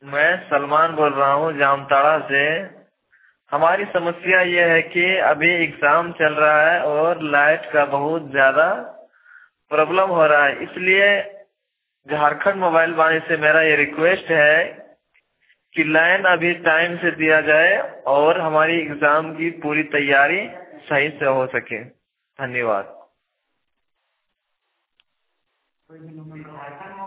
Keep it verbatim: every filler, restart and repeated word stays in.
मैं सलमान बोल रहा हूँ जामताड़ा से। हमारी समस्या ये है कि अभी एग्जाम चल रहा है और लाइट का बहुत ज्यादा प्रॉब्लम हो रहा है, इसलिए झारखंड मोबाइल वाले से मेरा ये रिक्वेस्ट है कि लाइन अभी टाइम से दिया जाए और हमारी एग्जाम की पूरी तैयारी सही से हो सके। धन्यवाद।